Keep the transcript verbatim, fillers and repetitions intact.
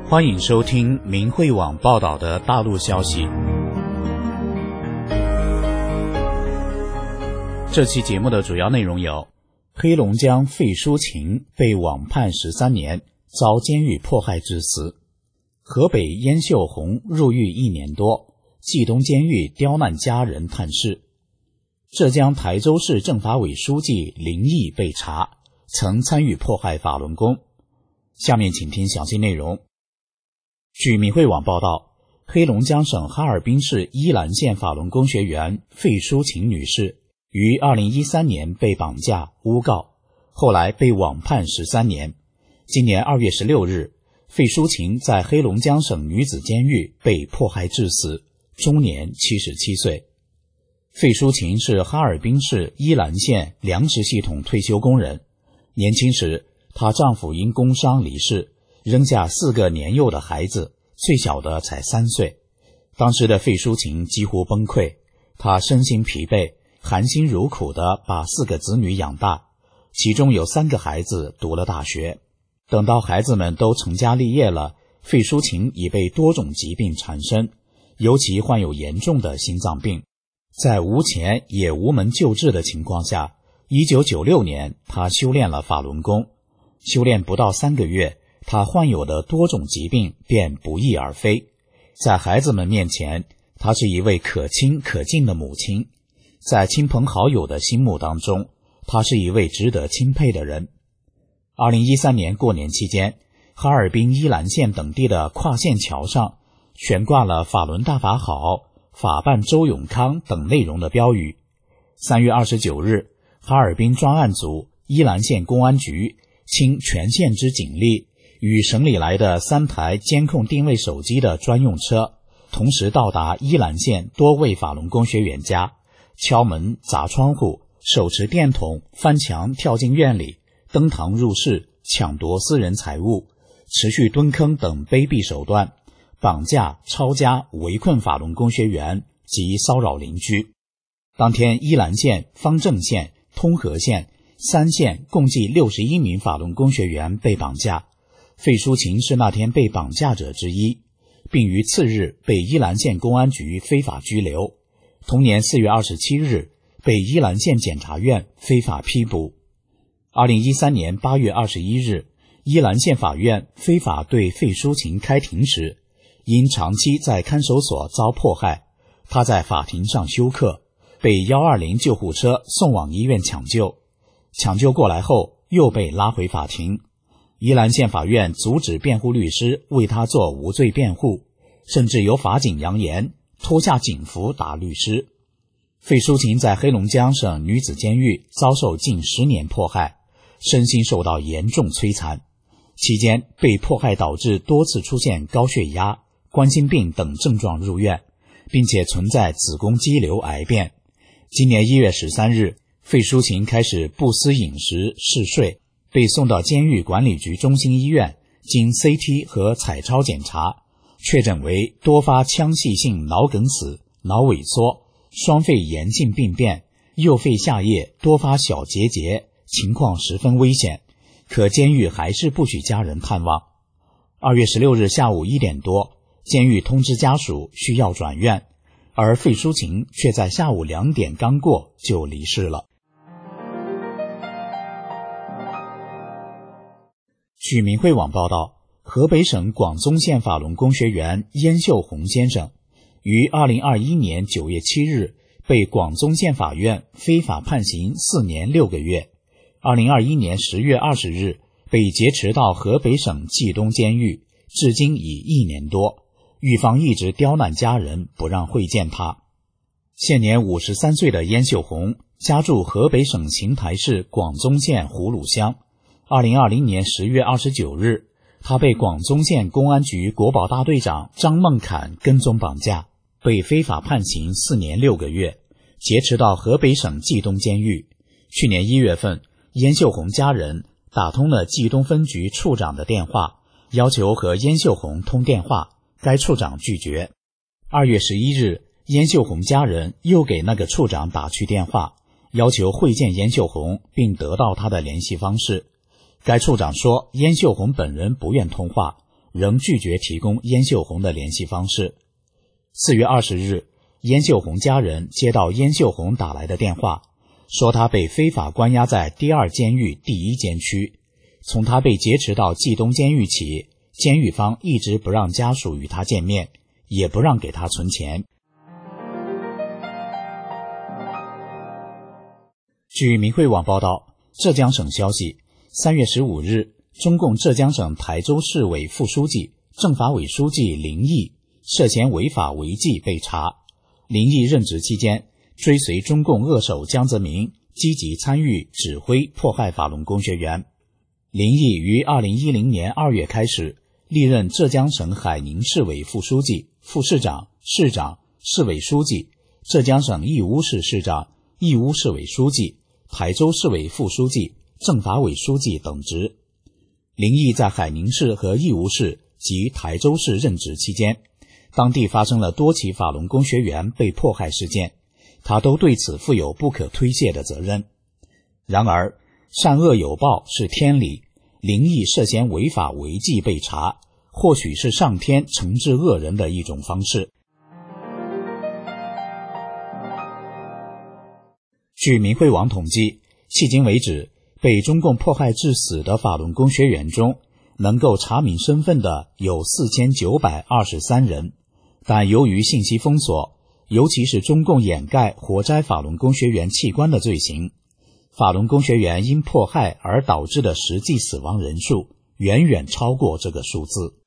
欢迎收听明慧网报道的大陆消息。这期节目的主要内容有：黑龙江费淑琴被网判十三年，遭监狱迫害致死；河北燕秀红入狱一年多，冀东监狱刁难家人探视；浙江台州市政法委书记林毅被查，曾参与迫害法轮功。下面请听详细内容。据明慧网报道，黑龙江省哈尔滨市依兰县法轮功学员费淑琴女士于二零一三年被绑架诬告，后来被网判十三年。今年二月十六日，费淑琴在黑龙江省女子监狱被迫害致死，终年七十七岁。费淑琴是哈尔滨市依兰县粮食系统退休工人，年轻时她丈夫因工伤离世，扔下四个年幼的孩子，最小的才三岁。当时的费淑琴几乎崩溃，她身心疲惫，含辛茹苦地把四个子女养大，其中有三个孩子读了大学。等到孩子们都成家立业了，费淑琴已被多种疾病缠身，尤其患有严重的心脏病。在无钱也无门救治的情况下，一九九六年她修炼了法轮功。修炼不到三个月，她患有的多种疾病便不翼而飞。在孩子们面前，她是一位可亲可敬的母亲；在亲朋好友的心目当中，她是一位值得钦佩的人。二零一三年过年期间，哈尔滨依兰县等地的跨县桥上悬挂了法轮大法好、法办周永康等内容的标语。三月二十九日，哈尔滨专案组、依兰县公安局倾全县之警力，与省里来的三台监控定位手机的专用车，同时到达依兰县多位法轮功学员家，敲门砸窗户，手持电筒翻墙跳进院里，登堂入室，抢夺私人财物，持续蹲坑等卑鄙手段，绑架、抄家、围困法轮功学员及骚扰邻居。当天，依兰县、方正县、通河县三县共计六十一名法轮功学员被绑架，费淑琴是那天被绑架者之一，并于次日被依兰县公安局非法拘留。同年四月二十七日，被依兰县检察院非法批捕。二零一三年八月二十一日，依兰县法院非法对费淑琴开庭时，因长期在看守所遭迫害，她在法庭上休克，被一二零救护车送往医院抢救。抢救过来后又被拉回法庭，依兰县法院阻止辩护律师为他做无罪辩护，甚至有法警扬言脱下警服打律师。费淑琴在黑龙江省女子监狱遭受近十年迫害，身心受到严重摧残，期间被迫害导致多次出现高血压、冠心病等症状入院，并且存在子宫肌瘤癌变。今年一月十三日，费淑琴开始不思饮食、嗜睡，被送到监狱管理局中心医院，经 C T 和彩超检查，确诊为多发腔隙性脑梗死、脑萎缩、双肺炎性病变、右肺下叶多发小结节，情况十分危险，可监狱还是不许家人探望。二月十六日下午一点多，监狱通知家属需要转院，而费淑琴却在下午两点刚过就离世了。据明慧网报道，河北省广宗县法轮功学员燕秀红先生于二零二一年九月七日被广宗县法院非法判刑四年六个月，二零二一年十月二十日被劫持到河北省冀东监狱，至今已一年多，狱方一直刁难家人，不让会见他。现年五十三岁的燕秀红家住河北省邢台市广宗县葫芦乡。二零二零年十月二十九日，他被广宗县公安局国保大队长张梦侃跟踪绑架，被非法判刑四年六个月，劫持到河北省冀东监狱。去年一月份，燕秀红家人打通了冀东分局处长的电话，要求和燕秀红通电话，该处长拒绝。二月十一日，燕秀红家人又给那个处长打去电话，要求会见燕秀红，并得到他的联系方式。该处长说燕秀红本人不愿通话， 仍拒绝提供燕秀红的联系方式。四月二十日，燕秀红家人接到燕秀红打来的电话，说她被非法关押在第二监狱第一监区，从她被劫持到冀东监狱起，监狱方一直不让家属与她见面，也不让给她存钱。据明慧网报道，浙江省消息，三月十五日，中共浙江省台州市委副书记、政法委书记林毅涉嫌违法违纪被查。林毅任职期间，追随中共恶手江泽民，积极参与指挥迫害法轮功学员。林毅于二零一零年二月开始历任浙江省海宁市委副书记、副市长、市长、市委书记，浙江省义乌市市长、义乌市委书记、台州市委副书记、政法委书记等职。林毅在海宁市和义乌市及台州市任职期间，当地发生了多起法轮功学员被迫害事件，他都对此负有不可推卸的责任。然而，善恶有报是天理，林毅涉嫌违法违纪被查，或许是上天惩治恶人的一种方式。据明慧网统计，迄今为止，被中共迫害致死的法轮功学员中，能够查明身份的有四千九百二十三人，但由于信息封锁，尤其是中共掩盖活摘法轮功学员器官的罪行，法轮功学员因迫害而导致的实际死亡人数远远超过这个数字。